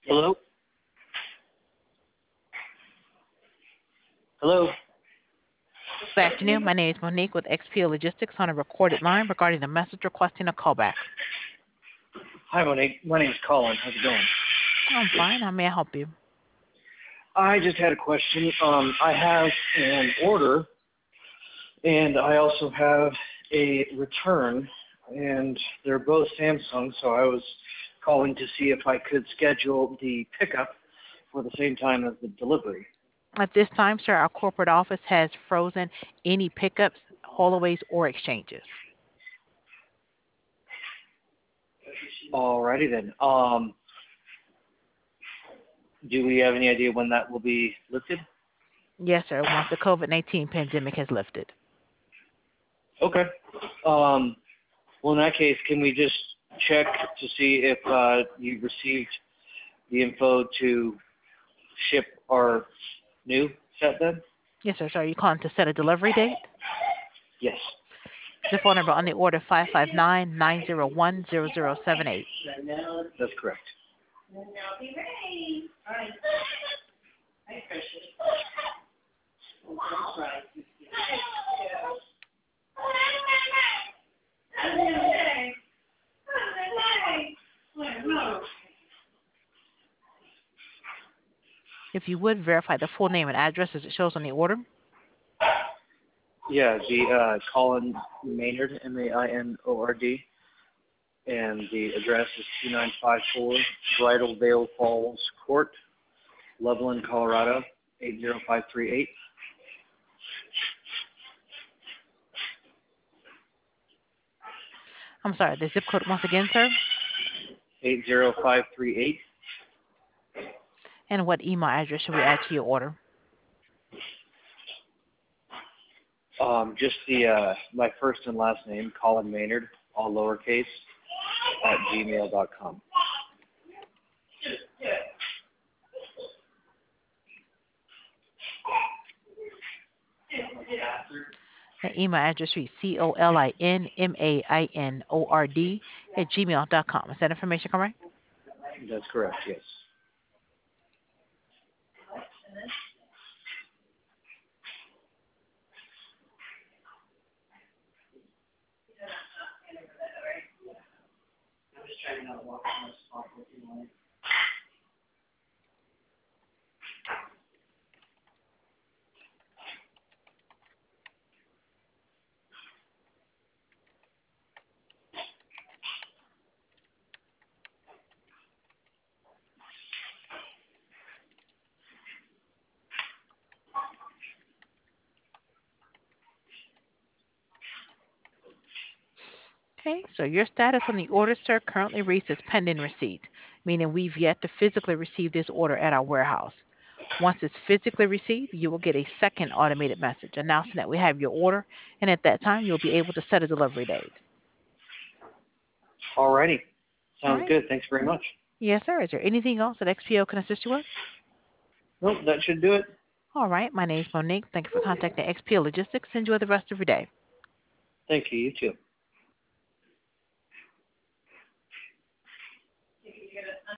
Hello? Hello? Good afternoon. My name is Monique with XPO Logistics on a recorded line regarding the message requesting a callback. Hi, Monique. My name's Colin. How's it going? I'm fine. How may I help you? I just had a question. I have an order, and I also have a return, and they're both Samsung, so I was calling to see if I could schedule the pickup for the same time as the delivery. At this time, sir, our corporate office has frozen any pickups, haulaways, or exchanges. Alrighty then. Do we have any idea when that will be lifted? Yes, sir, once the COVID-19 pandemic has lifted. Okay. Well, in that case, can we just check to see if you received the info to ship our new set then? Yes, sir. So are you calling to set a delivery date? Yes. The phone number on the order 559-901-0078. That's correct. If you would, verify the full name and address as it shows on the order. Yeah, the Colin Maynard, Mainord, and the address is 2954 Bridal Veil Falls Court, Loveland, Colorado, 80538. I'm sorry, the zip code once again, sir? 80538. And what email address should we add to your order? Just my first and last name, Colin Maynard, all lowercase, at gmail.com. The email address should be colinmainord@gmail.com. Is that information correct? That's correct, yes. Okay, so your status on the order, sir, currently reads as pending receipt, meaning we've yet to physically receive this order at our warehouse. Once it's physically received, you will get a second automated message announcing that we have your order, and at that time, you'll be able to set a delivery date. Alrighty. All Sounds right. good. Thanks very much. Yes, sir. Is there anything else that XPO can assist you with? Nope, that should do it. All right. My name is Monique. Thank you for contacting XPO Logistics. Enjoy the rest of your day. Thank you. You too.